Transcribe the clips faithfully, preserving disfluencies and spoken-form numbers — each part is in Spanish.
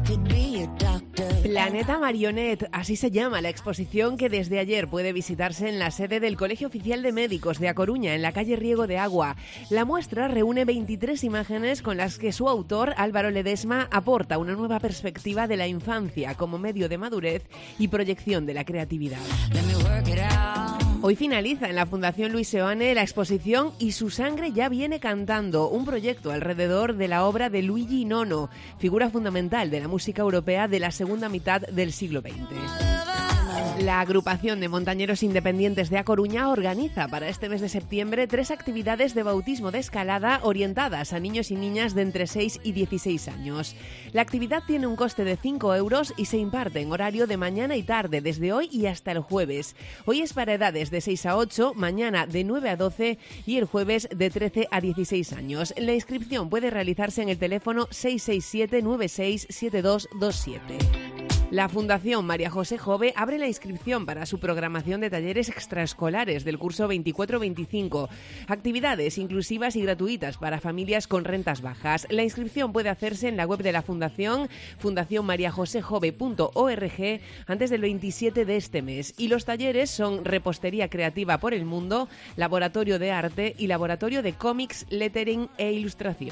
Planeta Marionette, así se llama la exposición que desde ayer puede visitarse en la sede del Colegio Oficial de Médicos de A Coruña, en la calle Riego de Agua. La muestra reúne veintitrés imágenes con las que su autor, Álvaro Ledesma, aporta una nueva perspectiva de la infancia como medio de madurez y proyección de la creatividad. Hoy finaliza en la Fundación Luis Seoane la exposición Y su sangre ya viene cantando, un proyecto alrededor de la obra de Luigi Nono, figura fundamental de la música europea de la segunda mitad del siglo veinte. La agrupación de montañeros independientes de A Coruña organiza para este mes de septiembre tres actividades de bautismo de escalada orientadas a niños y niñas de entre seis y dieciséis años. La actividad tiene un coste de cinco euros y se imparte en horario de mañana y tarde, desde hoy y hasta el jueves. Hoy es para edades de seis a ocho, mañana de nueve a doce y el jueves de trece a dieciséis años. La inscripción puede realizarse en el teléfono seis seis siete nueve seis siete dos dos siete. La Fundación María José Jove abre la inscripción para su programación de talleres extraescolares del curso veinticuatro veinticinco. Actividades inclusivas y gratuitas para familias con rentas bajas. La inscripción puede hacerse en la web de la Fundación, fundación maría josé jove punto org, antes del veintisiete de este mes. Y los talleres son repostería creativa por el mundo, laboratorio de arte y laboratorio de cómics, lettering e ilustración.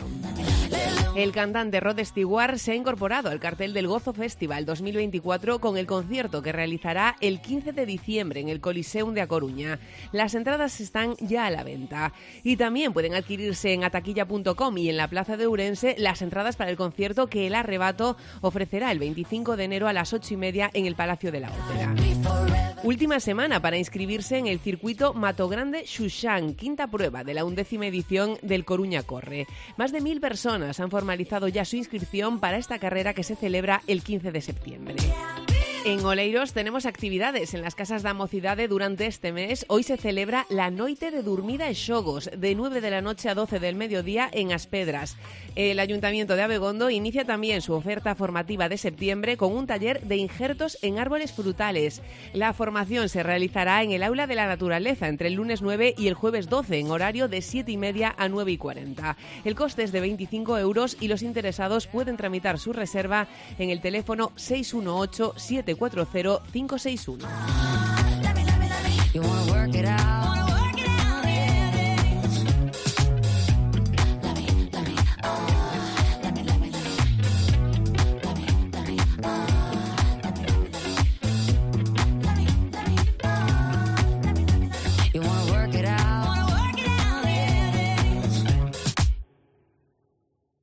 El cantante Rod Stewart se ha incorporado al cartel del Gozo Festival dos mil veinticuatro con el concierto que realizará el quince de diciembre en el Coliseum de A Coruña. Las entradas están ya a la venta y también pueden adquirirse en ataquilla punto com y en la Plaza de Ourense las entradas para el concierto que El Arrebato ofrecerá el veinticinco de enero a las ocho y media en el Palacio de la Ópera. Última semana para inscribirse en el circuito Matogrande Xuxán, quinta prueba de la undécima edición del Coruña Corre. Más de mil personas han formalizado ya su inscripción para esta carrera que se celebra el quince de septiembre. En Oleiros tenemos actividades en las casas da mocidade durante este mes. Hoy se celebra la Noite de Durmida e Xogos, de nueve de la noche a doce del mediodía en Aspedras. El Ayuntamiento de Abegondo inicia también su oferta formativa de septiembre con un taller de injertos en árboles frutales. La formación se realizará en el Aula de la Naturaleza entre el lunes nueve y el jueves doce, en horario de siete y media a nueve y cuarenta. El coste es de veinticinco euros y los interesados pueden tramitar su reserva en el teléfono seis uno ocho siete cuatro cero cinco seis uno.